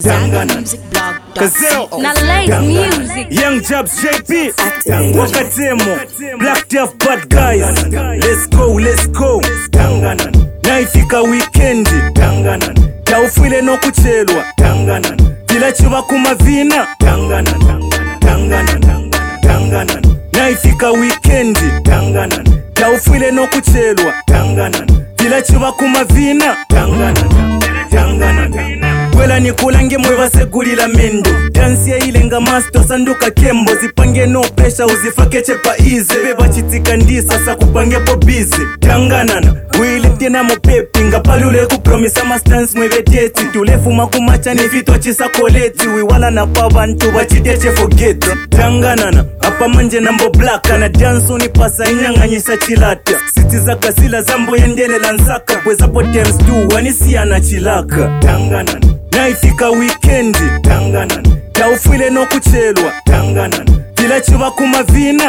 Kazeo, Young Jabs JP, Wakatemo, Black Death Bad Guys. Let's go. Naifika weekend, taufile no kuchelwa. Kila chuba kumavina, naifika weekend, taufile no kuchelwa. Kila chuba kumavina, Kwela nikulange mweva segulila mendo. Dansi ya ilenga masto sanduka kembo. Zipange no pressure uzifake chepa easy. Beba chitika ndisa sa kupange po busy. Tanganana, wili tina mopepi. Nga palule kupromisa mastance mweve deti. Tulefu makumacha ni vitu chisa koleti. Wiwala na pavantu wachiteche forget. Tanganana, hapa manje nambo black. Na dance unipasa inyanganyisa chilata. Siti za kasila zambo yendele lansaka. Kweza po times 2 wanisi ana chilaka. Tanganana, naifika weekend, taufile no kuchelwa. Kila chuba kumavina,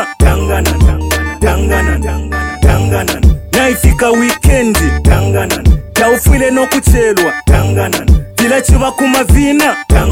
naifika weekend, taufile no kuchelwa. Kila chuba kumavina,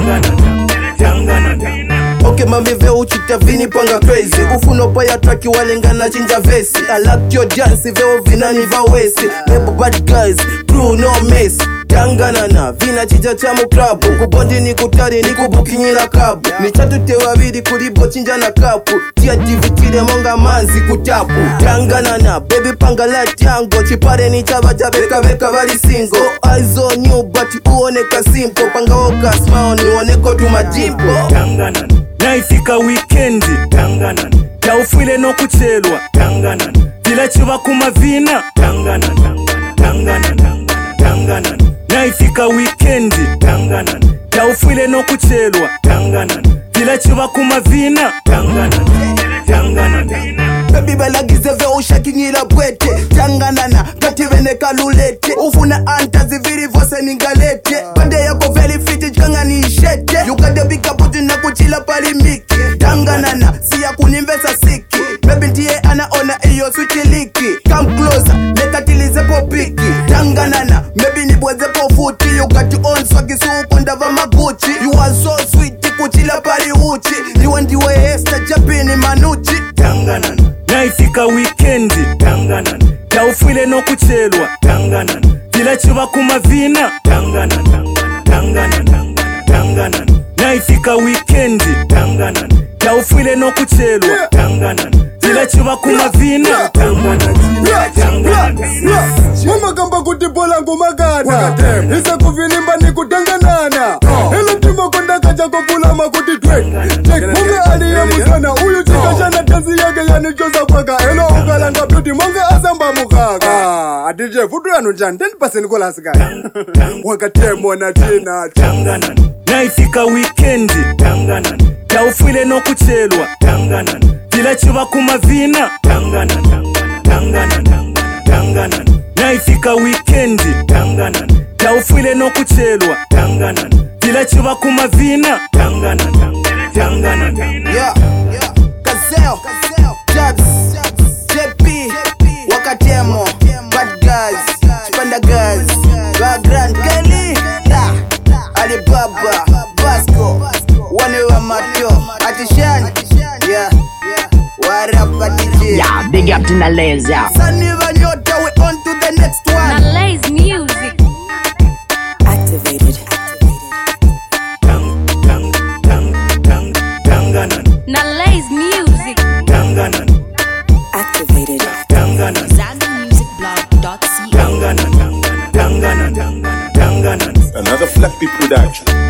Okay mami veo uchita vini panga crazy. Ufuno pa ya traki walengana chinja vesi. I like your dance veo vina niva wesi. Nebo bad guys, crew no mess. Tanganana, vina chija chamu klabu. Kubondi ni kutari ni kubukinyila kabu. Ni chatu tewa vidi kuribo chinja na kapu. Tia divitile monga manzi kutapu. Tanganana, baby panga light yango. Chipare ni chaba jabeka veka vali single. Eyes on you but uoneka simple. Panga oka smile ni uoneko tumajimpo. Tanganana, naifika weekend, taufile no kuchelwa. Kila chuba kumavina, naifika weekend, taufile no kuchelwa. Kila chuba kumavina, Baby balagize veo shakinyila bwete. Tanganana, kativene kalulete. Ufuna anta ziviri vose ningalete. Pande yako very fit jkanga ni ishete. Yukade bika puti na kuchila pali miki. Tanganana, siya kunimbesa siki. Baby ntiye anaona iyo switch liki. Come closer, nekatilize po piki. Tanganana, maybe nibweze po futi. You got your own swagi suku ndava maguchi. You are so sweet, kuchila pali uchi. You and you Esther Japini manuchi. Tanganana, naifika weekend, taufile no kuchelwa. Kila chuba kumavina, naifika weekend, taufile no kuchelwa. Kila chuba kumavina, Mama kamba kutipola ngumagana. Isa kuvinimba ni kutanganana. Hele timo konda kaja kufula makuti twek. Munga aliye musana. Uyu chikashana tazi yage ya nichoza kwaka. Hello ukalanga beauty munga azamba mukaka. Adije fudu ya nujani 10% kola sikai. Wakatemo na china. naifika weekend, taufile no kuchelwa. Kila chuba kumavina, naifika weekend, taufile no kuchelwa. Kila chuba kumavina, Kazeo, Jabs, JP, Wakatemo, Bad Guys, Spanda Guys, Vagrant Kelly, Alibaba, Vasco, Wanewa Mato, Atishan, Warapa DJ. Yeah, big up to Nalays, yeah. Saniva Nyota, we on to the next one. Nalays music. Activated. Nalays music. Activated. ZagaMusicBlog.co. Another Flappy production.